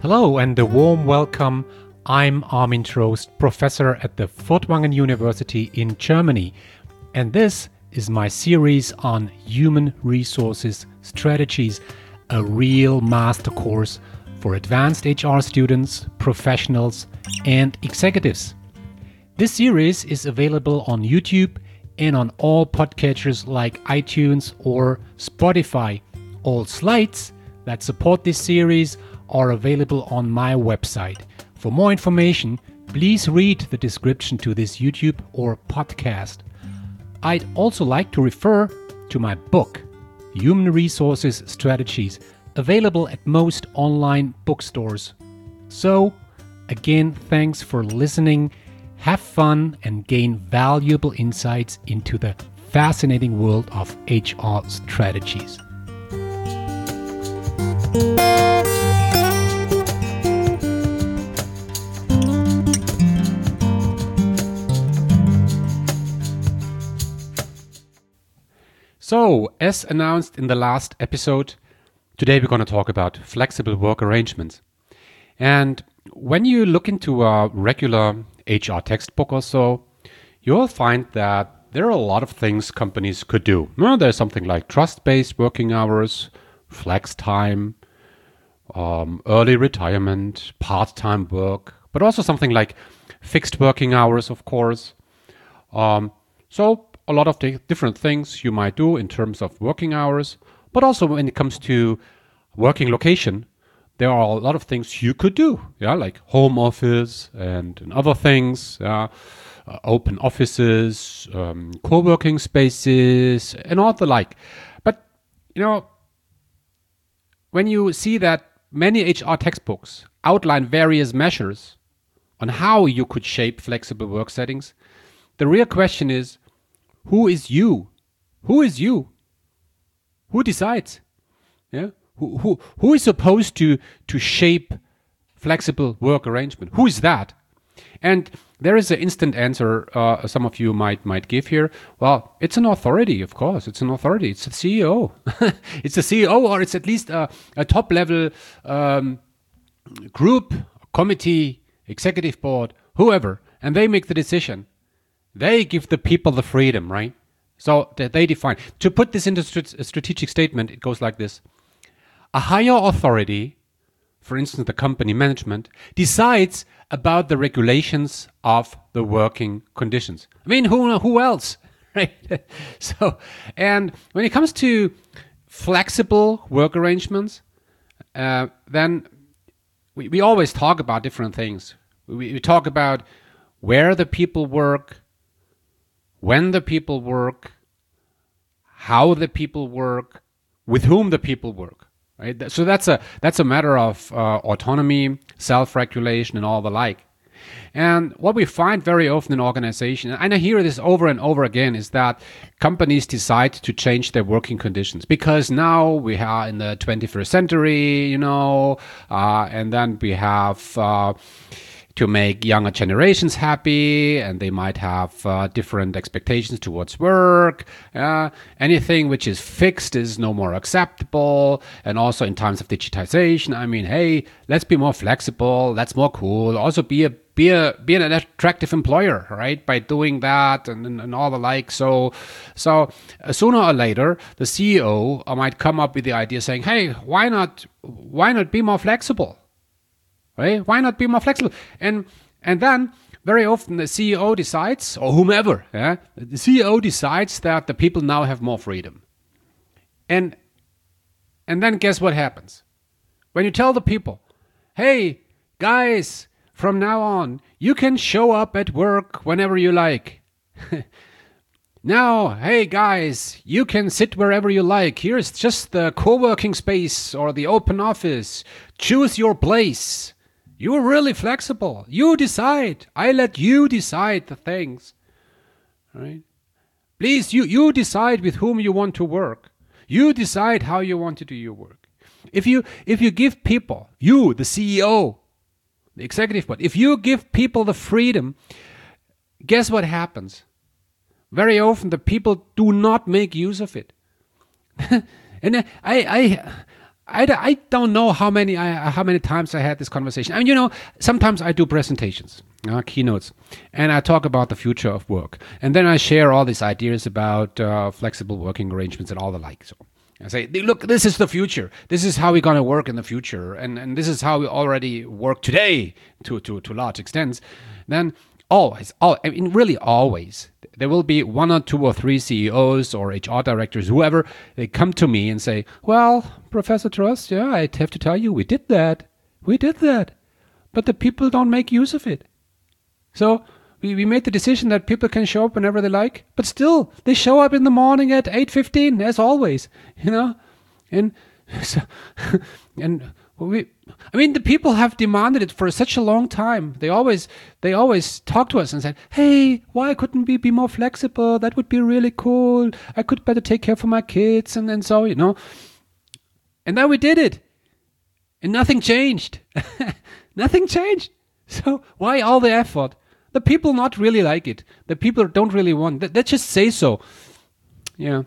Hello and a warm welcome. I'm Armin Trost, professor at the Furtwangen University in Germany, and this is my series on human resources strategies, a real master course for advanced HR students, professionals, and executives. This series is available on YouTube and on all podcatchers like iTunes or Spotify. All slides that support this series are available on my website. For more information, please read the description to this YouTube or podcast. I'd also like to refer to my book, Human Resources Strategies, available at most online bookstores. So, again, thanks for listening. Have fun and gain valuable insights into the fascinating world of HR strategies. So, as announced in the last episode, today we're going to talk about flexible work arrangements. And when you look into a regular HR textbook or so, you'll find that there are a lot of things companies could do. Well, there's something like trust-based working hours, flex time, early retirement, part-time work, but also something like fixed working hours, of course. So a lot of the different things you might do in terms of working hours, but also when it comes to working location, there are a lot of things you could do, like home office and other things, open offices, co-working spaces, and all the like. But, when you see that many HR textbooks outline various measures on how you could shape flexible work settings, the real question is, who is you? Who is you? Who decides? Who is supposed to shape flexible work arrangement? Who is that? And there is an instant answer some of you might give here. Well, it's an authority, of course. It's an authority. It's a CEO. It's a CEO, or it's at least a top-level group, committee, executive board, whoever. And they make the decision. They give the people the freedom, right? So they define. To put this into a strategic statement, it goes like this. A higher authority, for instance, the company management, decides about the regulations of the working conditions. I mean, who else, right? So, and when it comes to flexible work arrangements, then we always talk about different things. We talk about where the people work, when the people work, how the people work, with whom the people work. Right? So that's a matter of autonomy, self-regulation, and all the like. And what we find very often in organizations, and I hear this over and over again, is that companies decide to change their working conditions because now we are in the 21st century, and then we have to make younger generations happy, and they might have different expectations towards work. Anything which is fixed is no more acceptable. And also in times of digitization, I mean, hey, let's be more flexible. That's more cool. Also be an attractive employer, right? By doing that and all the like. So sooner or later, the CEO might come up with the idea saying, hey, why not be more flexible? Right? Why not be more flexible? And then very often the CEO decides, or whomever, the CEO decides that the people now have more freedom. And then guess what happens? When you tell the people, hey, guys, from now on, you can show up at work whenever you like. Now, hey guys, you can sit wherever you like. Here's just the co-working space or the open office. Choose your place. You're really flexible. You decide. I let you decide the things. Right? Please, you decide with whom you want to work. You decide how you want to do your work. If you give people, you, the CEO, the executive board, if you give people the freedom, guess what happens? Very often the people do not make use of it. And I don't know how many times I had this conversation. I mean, sometimes I do presentations, keynotes, and I talk about the future of work, and then I share all these ideas about flexible working arrangements and all the like. So I say, look, this is the future. This is how we're going to work in the future, and this is how we already work today to large extents. Then I mean, really always, there will be one or two or three CEOs or HR directors, whoever, they come to me and say, well, Professor Trost, yeah, I'd have to tell you, we did that, but the people don't make use of it. So we made the decision that people can show up whenever they like, but still, they show up in the morning at 8:15, as always, and so, and I mean, the people have demanded it for such a long time. They always talk to us and say, hey, why couldn't we be more flexible? That would be really cool. I could better take care for my kids. And so, and then we did it. And nothing changed. Nothing changed. So why all the effort? The people not really like it. The people don't really want. Let's just say so. Yeah.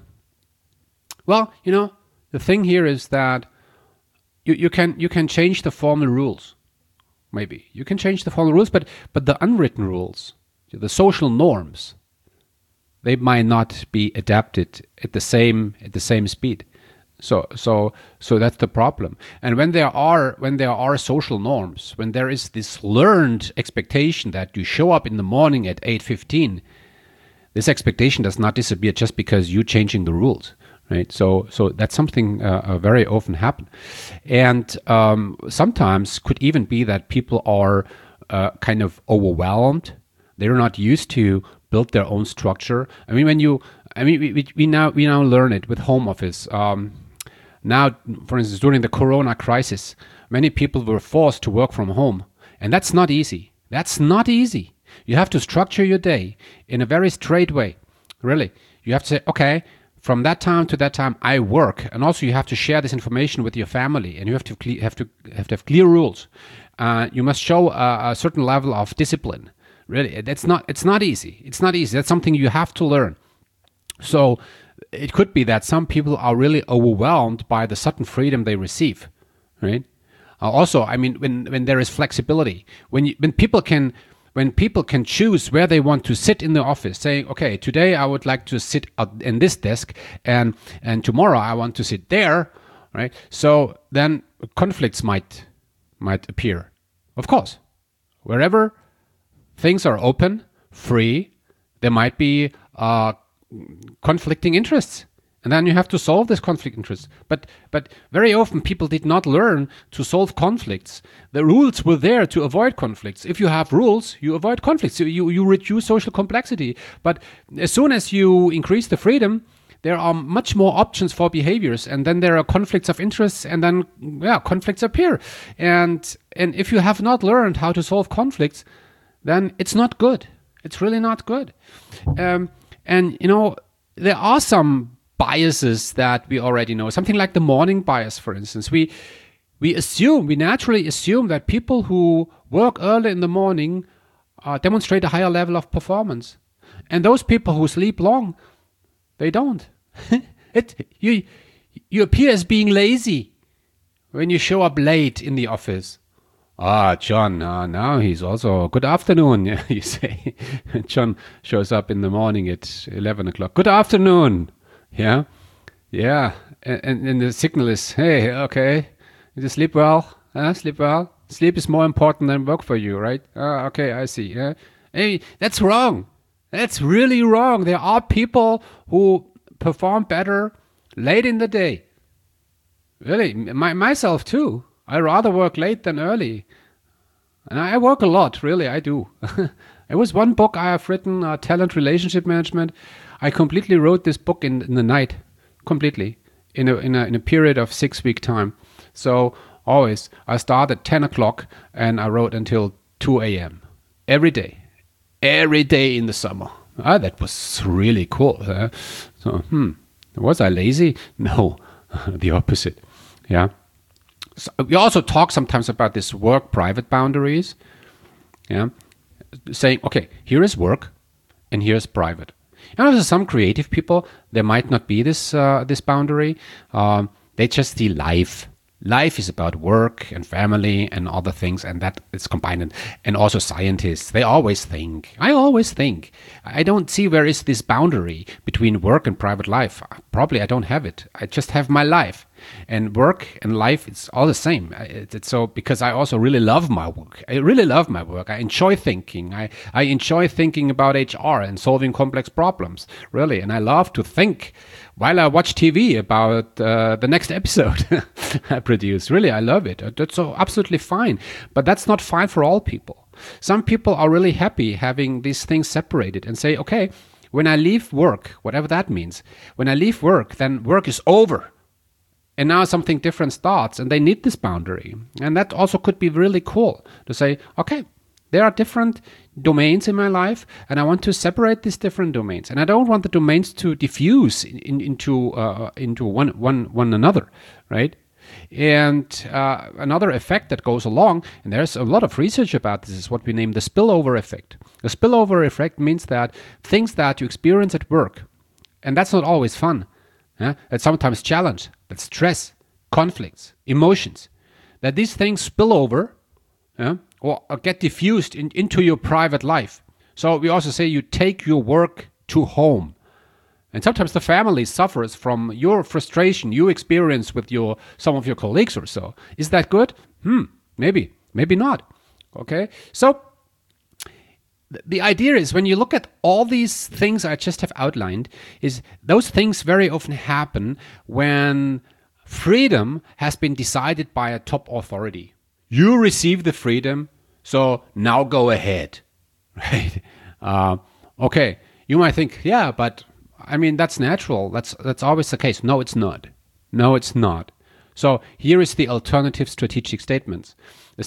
Well, the thing here is that you can change the formal rules. Maybe you can change the formal rules, but the unwritten rules, the social norms, they might not be adapted at the same speed. So that's the problem. And when there are social norms, when there is this learned expectation that you show up in the morning at 8:15, this expectation does not disappear just because you're changing the rules. Right, so that's something very often happen, and sometimes could even be that people are kind of overwhelmed. They're not used to build their own structure. I mean, we now learn it with home office. Now, for instance, during the Corona crisis, many people were forced to work from home, and that's not easy. That's not easy. You have to structure your day in a very straight way. Really, you have to say, okay, from that time to that time, I work, and also you have to share this information with your family, and you have to have clear rules. You must show a certain level of discipline. Really, it's not easy. It's not easy. That's something you have to learn. So it could be that some people are really overwhelmed by the sudden freedom they receive. Right. Also, I mean, when there is flexibility, when people can choose where they want to sit in the office, saying, okay, today I would like to sit in this desk, and tomorrow I want to sit there, right? So then conflicts might appear. Of course, wherever things are open, free, there might be conflicting interests. And then you have to solve this conflict interest. But very often people did not learn to solve conflicts. The rules were there to avoid conflicts. If you have rules, you avoid conflicts. You reduce social complexity. But as soon as you increase the freedom, there are much more options for behaviors. And then there are conflicts of interests, and then conflicts appear. And if you have not learned how to solve conflicts, then it's not good. It's really not good. And there are some biases that we already know, something like the morning bias, for instance. We naturally assume that people who work early in the morning demonstrate a higher level of performance, and those people who sleep long, they don't. You appear as being lazy when you show up late in the office. John, now he's also, good afternoon, you say. John shows up in the morning at 11 o'clock. Good afternoon. Yeah. And the signal is, hey, okay, you sleep well? Sleep well? Sleep is more important than work for you, right? Okay, I see. Yeah. Hey, that's wrong. That's really wrong. There are people who perform better late in the day. Really, myself too. I rather work late than early. And I work a lot, really, I do. It was one book I have written, Talent Relationship Management. I completely wrote this book in the night, completely, in a period of 6-week time. So always, I start at 10 o'clock and I wrote until 2 a.m. every day in the summer. That was really cool. So, was I lazy? No, the opposite. Yeah. So we also talk sometimes about this work-private boundaries. Yeah, saying, okay, here is work and here's private. And also some creative people, there might not be this boundary. They just see life. Life is about work and family and other things, and that is combined. And also scientists, they always think. I always think. I don't see where is this boundary between work and private life. Probably I don't have it. I just have my life. And work and life, it's all the same. It's so because I also really love my work. I really love my work. I enjoy thinking. I enjoy thinking about HR and solving complex problems, really. And I love to think while I watch TV about the next episode I produce. Really, I love it. That's so absolutely fine. But that's not fine for all people. Some people are really happy having these things separated and say, okay, when I leave work, whatever that means, when I leave work, then work is over. And now something different starts, and they need this boundary. And that also could be really cool to say, okay, there are different domains in my life, and I want to separate these different domains. And I don't want the domains to diffuse into one another, right? And another effect that goes along, and there's a lot of research about this, is what we name the spillover effect. The spillover effect means that things that you experience at work, and that's not always fun, that's sometimes challenge, that's stress, conflicts, emotions, that these things spill over or get diffused into your private life. So we also say you take your work to home. And sometimes the family suffers from your frustration you experience with some of your colleagues or so. Is that good? Maybe not. Okay, so the idea is when you look at all these things I just have outlined, is those things very often happen when freedom has been decided by a top authority. You receive the freedom, so now go ahead, right? Okay, you might think, yeah, but I mean, that's natural. That's always the case. No, it's not. No, it's not. So here is the alternative strategic statement.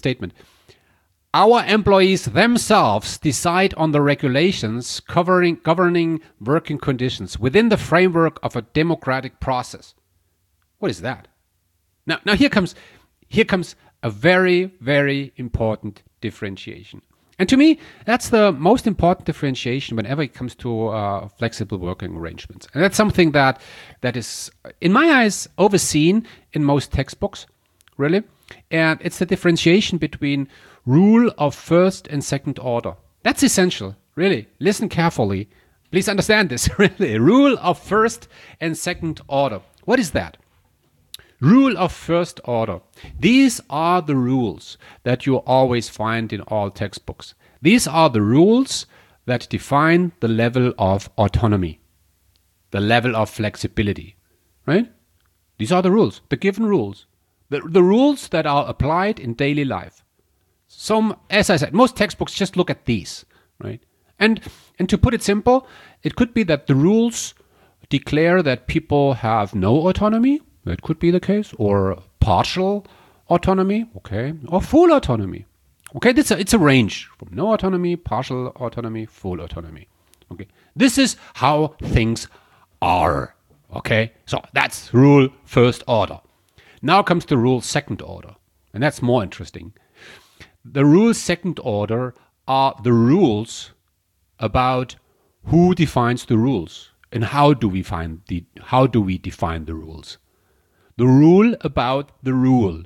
Our employees themselves decide on the regulations governing working conditions within the framework of a democratic process. What is that? Now here comes a very, very important differentiation. And to me, that's the most important differentiation whenever it comes to flexible working arrangements. And that's something that is, in my eyes, overseen in most textbooks, really. And it's the differentiation between rule of first and second order. That's essential, really. Listen carefully. Please understand this, really. Rule of first and second order. What is that? Rule of first order. These are the rules that you always find in all textbooks. These are the rules that define the level of autonomy, the level of flexibility, right? These are the rules, the given rules, the rules that are applied in daily life. As I said, most textbooks just look at these, right? And to put it simple, it could be that the rules declare that people have no autonomy. That could be the case, or partial autonomy, okay, or full autonomy. Okay, it's a range from no autonomy, partial autonomy, full autonomy. Okay, this is how things are. Okay, so that's rule first order. Now comes the rule second order, and that's more interesting. The rule second order are the rules about who defines the rules and how do we define the rules. The rule about the rule.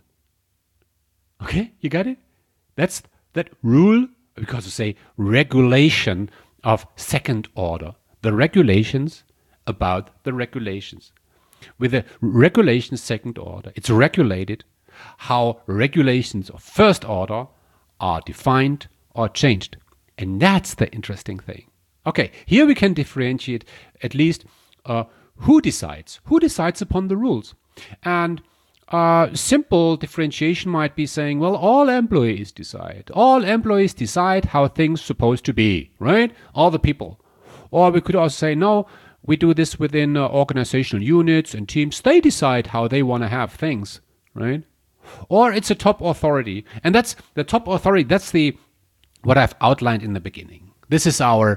Okay, you got it? That's that rule, because we say regulation of second order. The regulations about the regulations. With the regulations second order, it's regulated how regulations of first order are defined or changed. And that's the interesting thing. Okay, here we can differentiate at least who decides upon the rules. And simple differentiation might be saying, well, all employees decide. All employees decide how things are supposed to be, right? All the people. Or we could also say, no, we do this within organizational units and teams. They decide how they want to have things, right? Or it's a top authority. And that's the top authority. That's what I've outlined in the beginning. This is our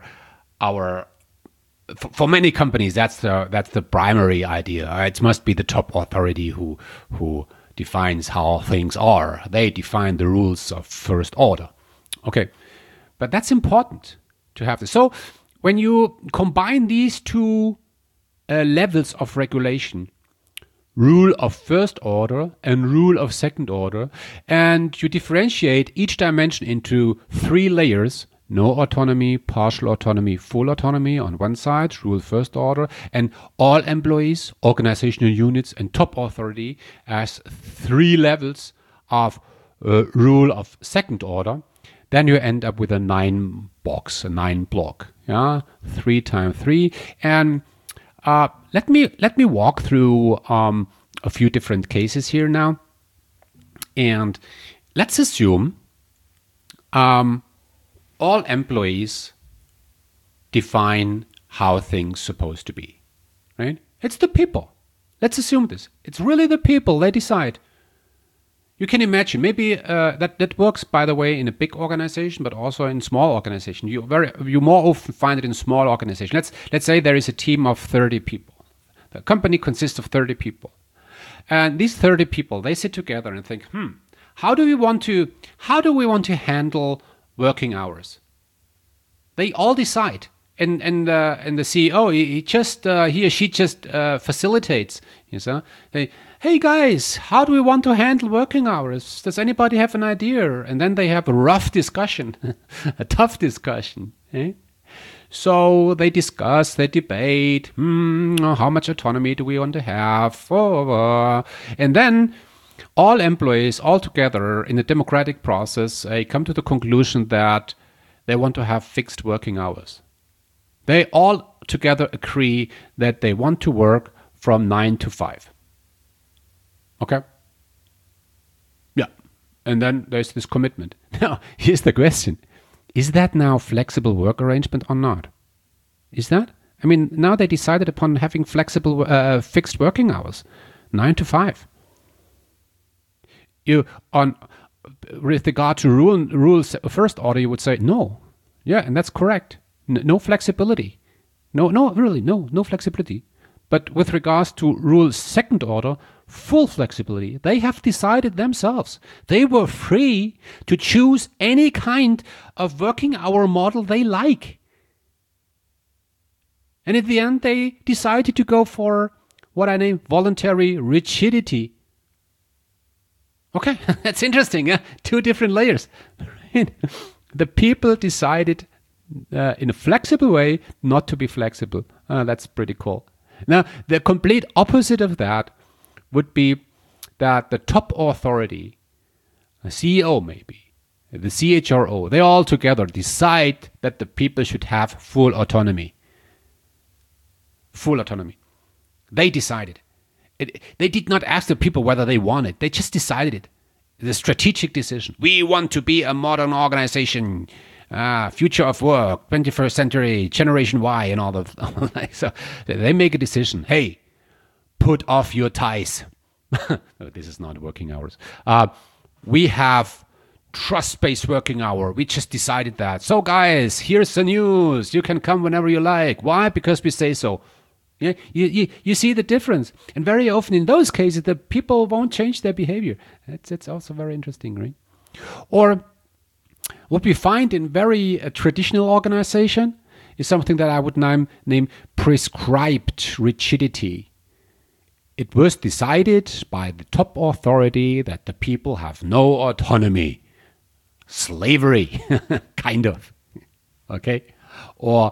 for many companies, that's the primary idea. It must be the top authority who defines how things are. They define the rules of first order. Okay, but that's important to have this. So when you combine these two levels of regulation, rule of first order and rule of second order, and you differentiate each dimension into 3 layers: no autonomy, partial autonomy, full autonomy on one side, rule first order, and all employees, organizational units, and top authority as 3 levels of rule of second order. Then you end up with a 9 box, a 9 block, yeah, 3 times 3. And let me walk through a few different cases here now, and let's assume all employees define how things supposed to be, right? It's the people. Let's assume this. It's really the people. They decide. You can imagine, maybe that works, by the way, in a big organization, but also in small organization. You more often find it in small organization. Let's say there is a team of 30 people. The company consists of 30 people. And these 30 people, they sit together and think, how do we want to handle working hours? They all decide. And the CEO, he or she just facilitates. You know, hey guys, how do we want to handle working hours? Does anybody have an idea? And then they have a rough discussion, a tough discussion. Eh? So they discuss, they debate. How much autonomy do we want to have? And then all employees, all together in a democratic process, come to the conclusion that they want to have fixed working hours. They all together agree that they want to work from 9 to 5. Okay? Yeah. And then there's this commitment. Now, here's the question. Is that now flexible work arrangement or not? Is that? I mean, now they decided upon having flexible, fixed working hours, 9 to 5. With regard to rules first order, you would say no. Yeah, and that's correct. No flexibility. No flexibility. But with regards to rule second order, full flexibility. They have decided themselves. They were free to choose any kind of working hour model they like. And at the end, they decided to go for what I name voluntary rigidity. Okay, that's interesting. Yeah? 2 different layers. The people decided in a flexible way not to be flexible. That's pretty cool. Now, the complete opposite of that would be that the top authority, a CEO maybe, the CHRO, they all together decide that the people should have full autonomy. Full autonomy. They decided. They did not ask the people whether they want it. They just decided it. The strategic decision. We want to be a modern organization. Future of work, 21st century, Generation Y, and all that. So they make a decision. Hey, put off your ties. This is not working hours. We have trust-based working hour. We just decided that. So guys, here's the news. You can come whenever you like. Why? Because we say so. Yeah, you see the difference. And very often in those cases, the people won't change their behavior. It's also very interesting, right? Or what we find in very traditional organization is something that I would name prescribed rigidity. It was decided by the top authority that the people have no autonomy. Slavery, kind of. Okay? Or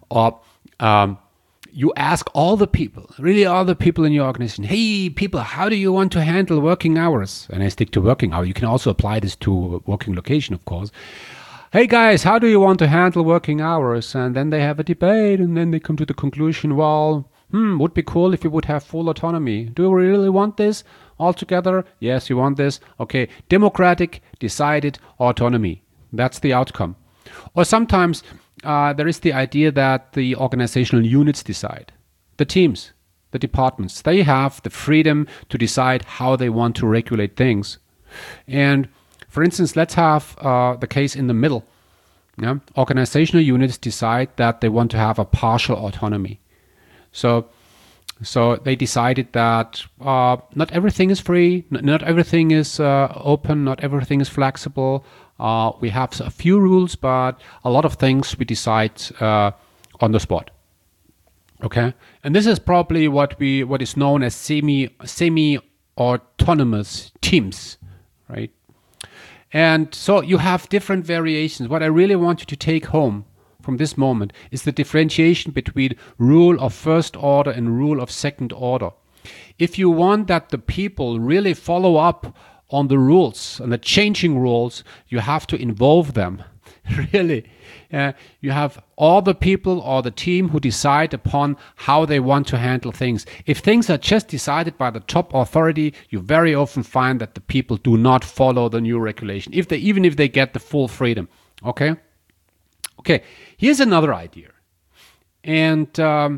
you ask all the people, really all the people in your organization, hey people, how do you want to handle working hours? And I stick to working hour. You can also apply this to working location, of course. Hey guys, how do you want to handle working hours? And then they have a debate, and then they come to the conclusion, well, would be cool if you would have full autonomy. Do we really want this all together? Yes, you want this. Okay, democratic, decided autonomy. That's the outcome. Or sometimes there is the idea that the organizational units decide. The teams, the departments, they have the freedom to decide how they want to regulate things. And for instance, let's have the case in the middle. Yeah? Organizational units decide that they want to have a partial autonomy. So they decided that not everything is free, not everything is open, not everything is flexible. We have a few rules, but a lot of things we decide on the spot. Okay, and this is probably what is known as semi autonomous teams, right? And so you have different variations. What I really want you to take home from this moment is the differentiation between rule of first order and rule of second order. If you want that the people really follow up on the rules and the changing rules, you have to involve them. Really, you have all the people or the team who decide upon how they want to handle things. If things are just decided by the top authority, you very often find that the people do not follow the new regulation, even if they get the full freedom. Okay. Here's another idea, and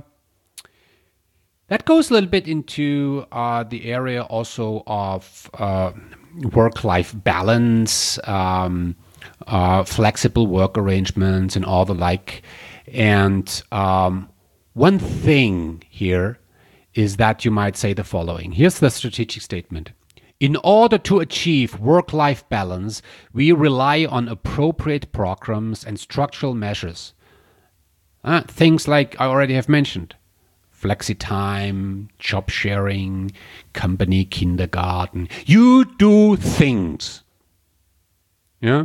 that goes a little bit into the area also of work-life balance, flexible work arrangements, and all the like. And one thing here is that you might say the following. Here's the strategic statement. In order to achieve work-life balance, we rely on appropriate programs and structural measures. Things like I already have mentioned. Flexi time, job sharing, company kindergarten. You do things. Yeah.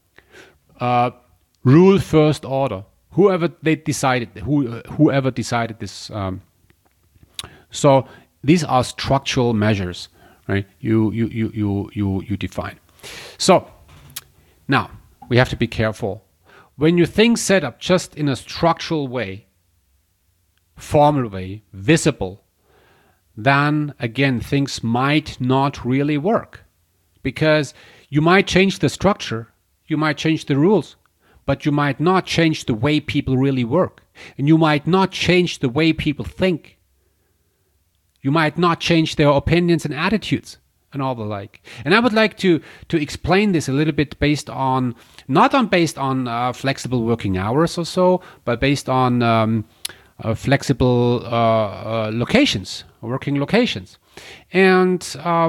Rule first order. Whoever decided this. So these are structural measures, right? You define. So now we have to be careful when you think set up just in a structural way, formal way, visible. Then again, things might not really work, because you might change the structure. You might change the rules, but you might not change the way people really work. And you might not change the way people think. You might not change their opinions and attitudes and all the like. And I would like to explain this a little bit based on flexible working hours or so, but based on flexible locations, working locations. And,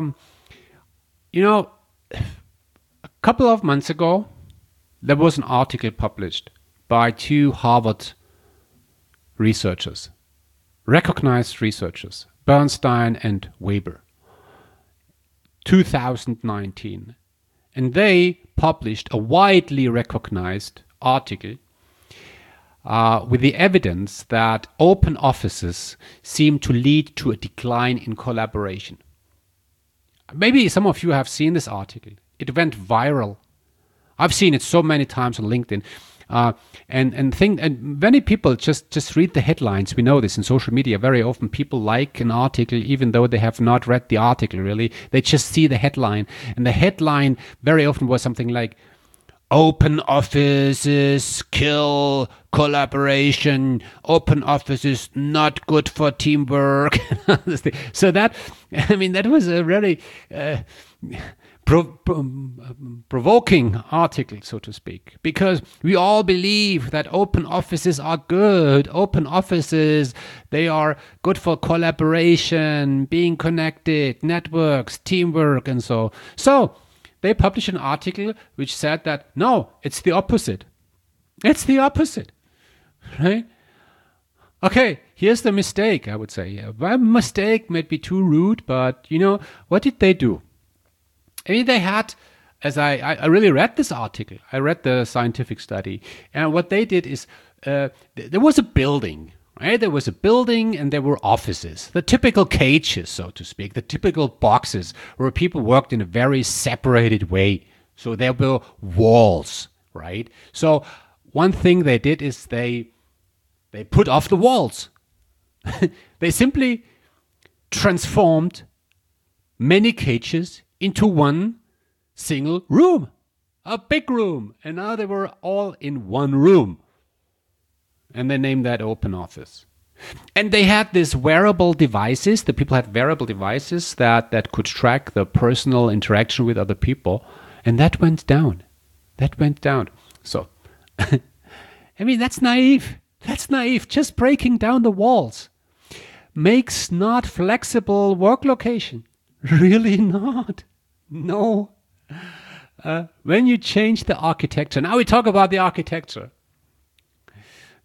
a couple of months ago, there was an article published by two Harvard researchers, recognized researchers, Bernstein and Weber, 2019. And they published a widely recognized article with the evidence that open offices seem to lead to a decline in collaboration. Maybe some of you have seen this article. It went viral. I've seen it so many times on LinkedIn. And many people just read the headlines. We know this in social media. Very often people like an article even though they have not read the article really. They just see the headline. And the headline very often was something like, open offices kill collaboration. Open offices not good for teamwork. So that was a really provoking article, so to speak, because we all believe that open offices are good. Open offices, they are good for collaboration, being connected, networks, teamwork, and so. So they published an article which said that, no, it's the opposite. It's the opposite, right? Okay, here's the mistake, I would say. Well, mistake might be too rude, but, what did they do? I mean, they had, as I really read this article, I read the scientific study, and what they did is there was a building, right? There was a building and there were offices, the typical cages, so to speak, the typical boxes where people worked in a very separated way. So there were walls, right? So one thing they did is they put off the walls. They simply transformed many cages into one single room, a big room. And now they were all in one room. And they named that open office. And they had these wearable devices. The people had wearable devices that could track the personal interaction with other people. And that went down. So, that's naive. That's naive. Just breaking down the walls makes not flexible work location. Really not. No. When you change the architecture, now we talk about the architecture.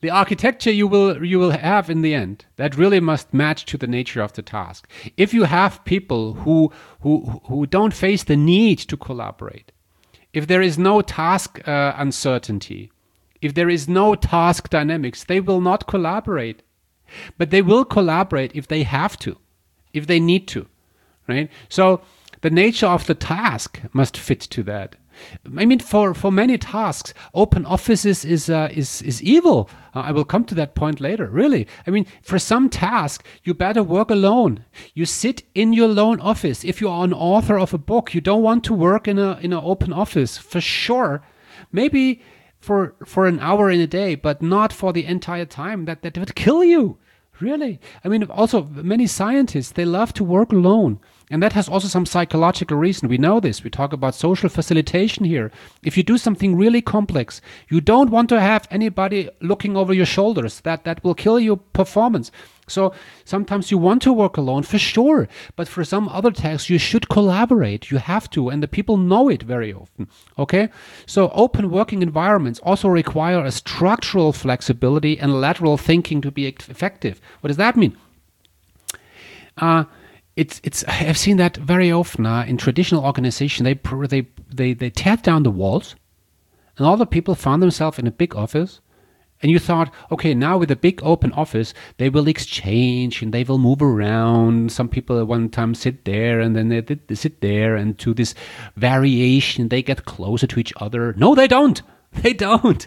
The architecture you will have in the end, that really must match to the nature of the task. If you have people who don't face the need to collaborate, if there is no task uncertainty, if there is no task dynamics, they will not collaborate. But they will collaborate if they have to, if they need to, right? So the nature of the task must fit to that. I mean, for many tasks, open offices is evil. I will come to that point later. Really, I mean, for some tasks, you better work alone. You sit in your lone office. If you are an author of a book, you don't want to work in an open office for sure. Maybe for an hour in a day, but not for the entire time. That would kill you. Really? I mean, also many scientists, they love to work alone. And that has also some psychological reason. We know this. We talk about social facilitation here. If you do something really complex, you don't want to have anybody looking over your shoulders. That will kill your performance. So sometimes you want to work alone for sure. But for some other tasks, you should collaborate. You have to. And the people know it very often. Okay? So open working environments also require a structural flexibility and lateral thinking to be effective. What does that mean? I've seen that very often in traditional organizations. They tear down the walls, and all the people found themselves in a big office. And you thought, okay, now with a big open office, they will exchange and they will move around. Some people at one time sit there, and then they sit there, and to this variation, they get closer to each other. No, they don't. They don't.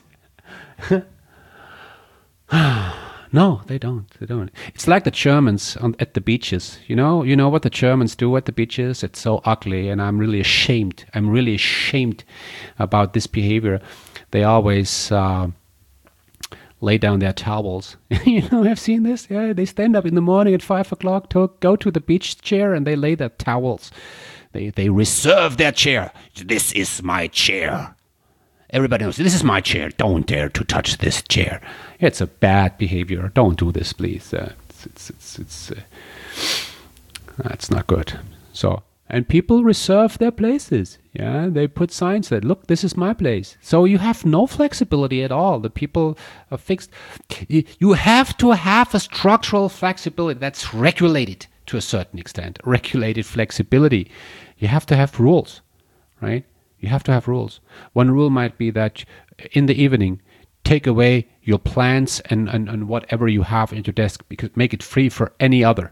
No, they don't. They don't. It's like the Germans at the beaches. You know what the Germans do at the beaches? It's so ugly, and I'm really ashamed. I'm really ashamed about this behavior. They always lay down their towels. I've seen this. Yeah, they stand up in the morning at 5 o'clock to go to the beach chair, and they lay their towels. They reserve their chair. This is my chair. Everybody knows, this is my chair. Don't dare to touch this chair. It's a bad behavior. Don't do this, please. It's not good. So, and people reserve their places. Yeah, they put signs that, look, this is my place. So you have no flexibility at all. The people are fixed. You have to have a structural flexibility that's regulated to a certain extent. Regulated flexibility. You have to have rules, right? You have to have rules. One rule might be that in the evening, take away your plans and whatever you have in your desk, because make it free for any other.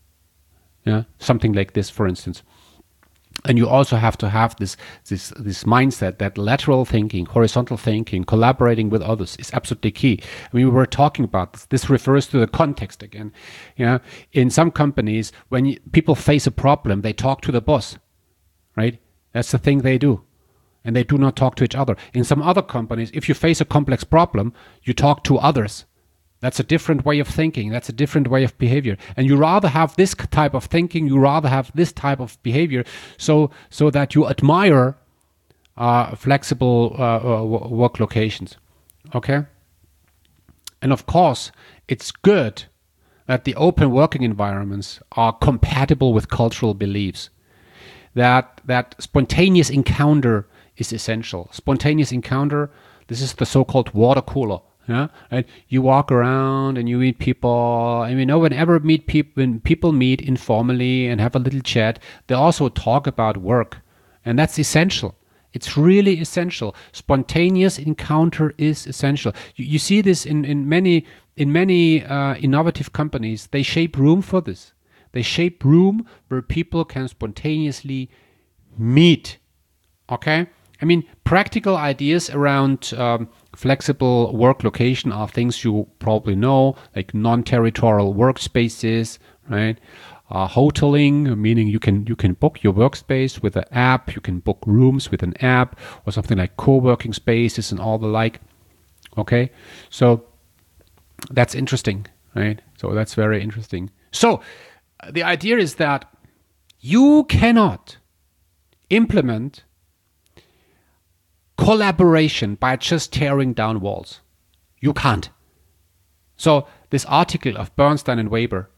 Yeah, something like this, for instance. And you also have to have this mindset that lateral thinking, horizontal thinking, collaborating with others is absolutely key. I mean, we were talking about this. This refers to the context again. Yeah, in some companies, when people face a problem, they talk to the boss, right? That's the thing they do. And they do not talk to each other. In some other companies, if you face a complex problem, you talk to others. That's a different way of thinking. That's a different way of behavior. And you rather have this type of thinking, you rather have this type of behavior, so that you admire flexible work locations. Okay? And of course, it's good that the open working environments are compatible with cultural beliefs. That spontaneous encounter is essential. Spontaneous encounter, this is the so-called water cooler. Yeah, and you walk around and you meet people, and when people meet informally and have a little chat, they also talk about work, and that's essential. It's really essential. Spontaneous encounter is essential. You see this in many innovative companies. They shape room for this. They shape room where people can spontaneously meet. Okay? I mean, practical ideas around flexible work location are things you probably know, like non-territorial workspaces, right? Hoteling, meaning you can book your workspace with an app. You can book rooms with an app, or something like co-working spaces and all the like. Okay, so that's interesting, right? So that's very interesting. So the idea is that you cannot implement collaboration by just tearing down walls. You can't. So this article of Bernstein and Weber,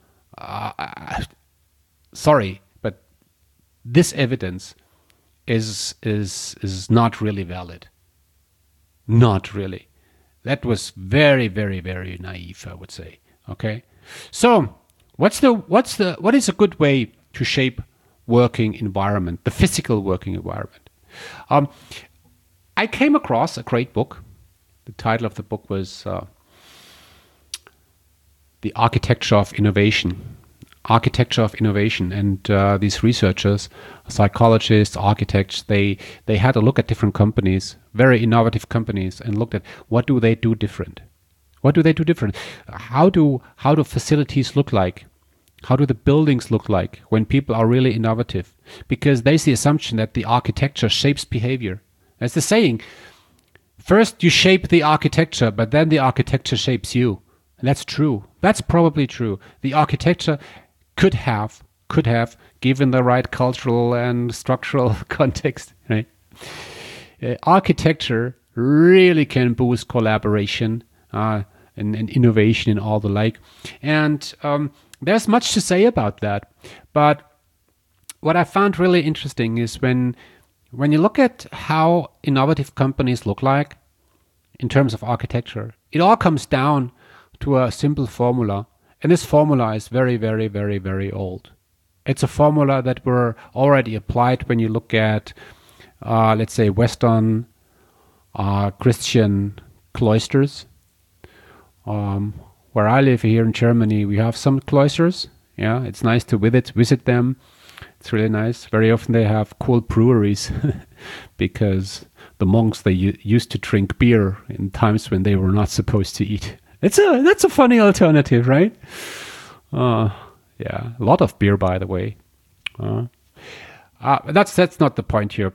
sorry, but this evidence is not really valid. Not really. That was very, very, very naive, I would say. Okay, so what is a good way to shape working environment, the physical working environment? I came across a great book. The title of the book was The Architecture of Innovation. Architecture of Innovation. And these researchers, psychologists, architects, they had a look at different companies, very innovative companies, and looked at what do they do different. What do they do different? How do facilities look like? How do the buildings look like when people are really innovative? Because there's the assumption that the architecture shapes behavior. As the saying, first you shape the architecture, but then the architecture shapes you. And that's true. That's probably true. The architecture could have, given the right cultural and structural context, right? Architecture really can boost collaboration and innovation and all the like. And there's much to say about that. But what I found really interesting is when you look at how innovative companies look like in terms of architecture, it all comes down to a simple formula. And this formula is very, very, very, very old. It's a formula that were already applied when you look at, let's say, Western Christian cloisters. Where I live here in Germany, we have some cloisters. Yeah, it's nice to visit them. It's really nice. Very often they have cool breweries because the monks, they used to drink beer in times when they were not supposed to eat. That's a funny alternative, right? Yeah, a lot of beer, by the way. That's not the point here.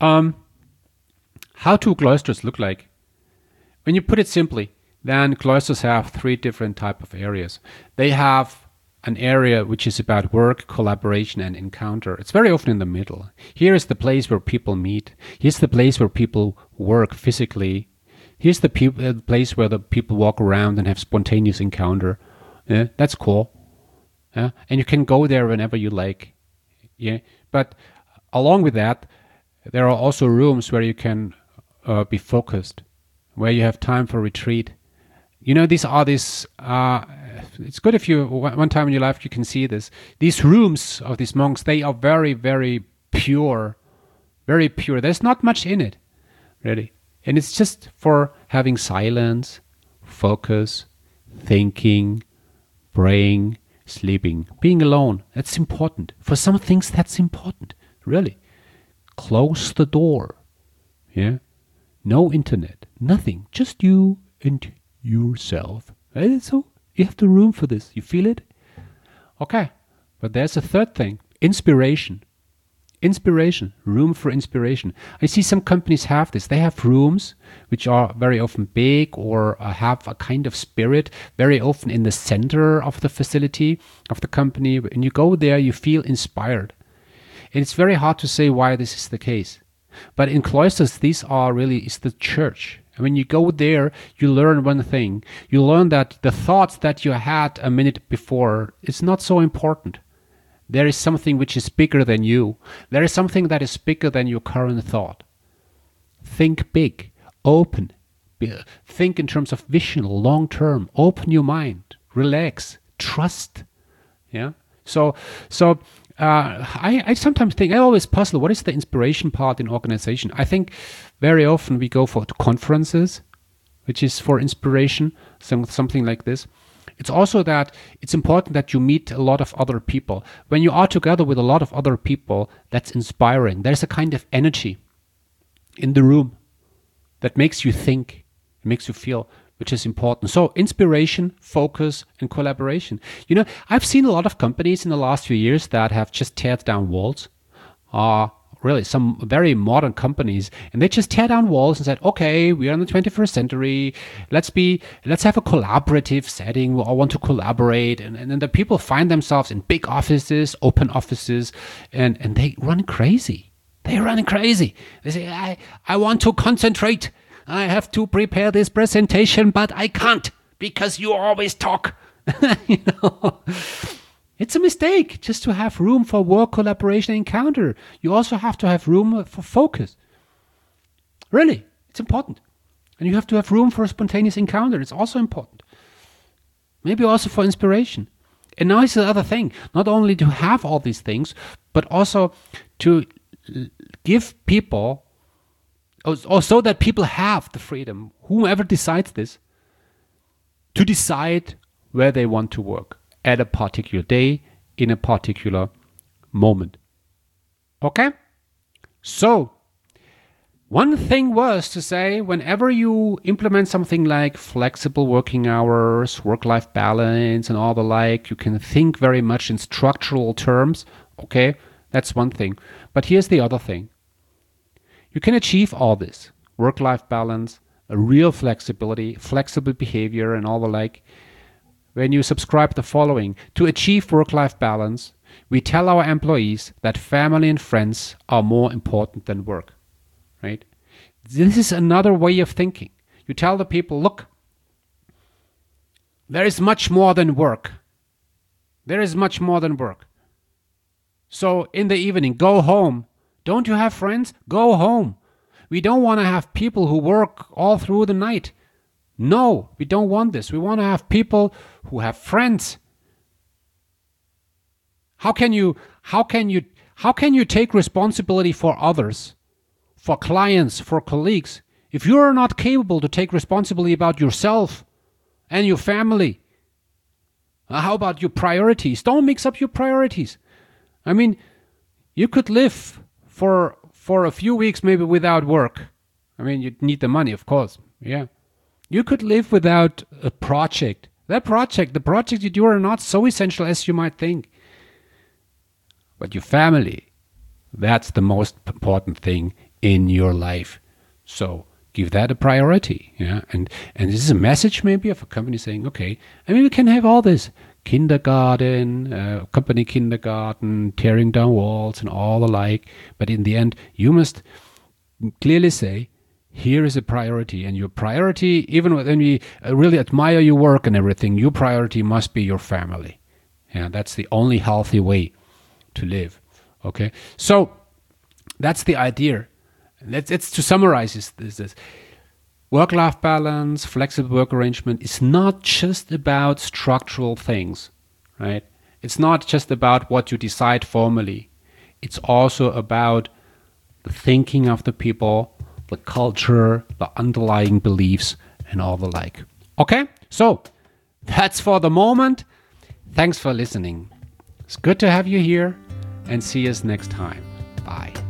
How do cloisters look like? When you put it simply, then cloisters have three different type of areas. They have an area which is about work, collaboration, and encounter. It's very often in the middle. Here is the place where people meet. Here's the place where people work physically. Here's the place where the people walk around and have spontaneous encounter. Yeah, that's cool. Yeah, and you can go there whenever you like. Yeah, but along with that, there are also rooms where you can be focused, where you have time for retreat. You know, it's good if you, one time in your life, you can see this. These rooms of these monks, they are very, very pure. Very pure. There's not much in it, really. And it's just for having silence, focus, thinking, praying, sleeping, being alone. That's important. For some things, that's important, really. Close the door. Yeah? No internet. Nothing. Just you and yourself. Right? So you have the room for this. You feel it? Okay. But there's a third thing. Inspiration. Inspiration. Room for inspiration. I see some companies have this. They have rooms which are very often big or have a kind of spirit, very often in the center of the facility, of the company. When you go there, you feel inspired. And it's very hard to say why this is the case. But in cloisters, is the church. And when you go there, you learn one thing. You learn that the thoughts that you had a minute before is not so important. There is something which is bigger than you. There is something that is bigger than your current thought. Think big, open. Think in terms of vision, long term. Open your mind, relax, trust. Yeah. So I sometimes think, I always puzzle, what is the inspiration part in organization? I think very often we go for conferences, which is for inspiration, something like this. It's also that it's important that you meet a lot of other people. When you are together with a lot of other people, that's inspiring. There's a kind of energy in the room that makes you think, makes you feel, which is important. So inspiration, focus, and collaboration. You know, I've seen a lot of companies in the last few years that have just teared down walls. Really, some very modern companies, and they just tear down walls and said, okay, we are in the 21st century. Let's have a collaborative setting. We all want to collaborate. And then the people find themselves in big offices, open offices, and they run crazy. They're running crazy. They say, I want to concentrate. I have to prepare this presentation, but I can't because you always talk. You know, it's a mistake just to have room for work, collaboration, encounter. You also have to have room for focus. Really, it's important. And you have to have room for a spontaneous encounter. It's also important. Maybe also for inspiration. And now it's the other thing. Not only to have all these things, but also to give people, or so that people have the freedom, whomever decides this, to decide where they want to work at a particular day, in a particular moment. Okay? So, one thing was to say, whenever you implement something like flexible working hours, work-life balance, and all the like, you can think very much in structural terms. Okay? That's one thing. But here's the other thing. You can achieve all this, work-life balance, a real flexibility, flexible behavior, and all the like, when you subscribe the following. To achieve work-life balance, we tell our employees that family and friends are more important than work, right? This is another way of thinking. You tell the people, look, there is much more than work. There is much more than work. So in the evening, go home. Don't you have friends? Go home. We don't want to have people who work all through the night. No, we don't want this. We want to have people who have friends. How can you take responsibility for others, for clients, for colleagues, if you are not capable to take responsibility about yourself and your family? How about your priorities? Don't mix up your priorities. I mean, you could live for a few weeks maybe without work. I mean, you need the money, of course. Yeah. You could live without a project. The project you do are not so essential as you might think. But your family, that's the most important thing in your life. So give that a priority. Yeah. And this is a message maybe of a company saying, okay, I mean, we can have all this kindergarten, company kindergarten, tearing down walls and all the like. But in the end, you must clearly say, here is a priority. And your priority, even when we really admire your work and everything, your priority must be your family. Yeah, that's the only healthy way to live. Okay, so that's the idea. It's to summarize this. Work-life balance, flexible work arrangement is not just about structural things, right? It's not just about what you decide formally. It's also about the thinking of the people, the culture, the underlying beliefs, and all the like. Okay, so that's for the moment. Thanks for listening. It's good to have you here, and see us next time. Bye.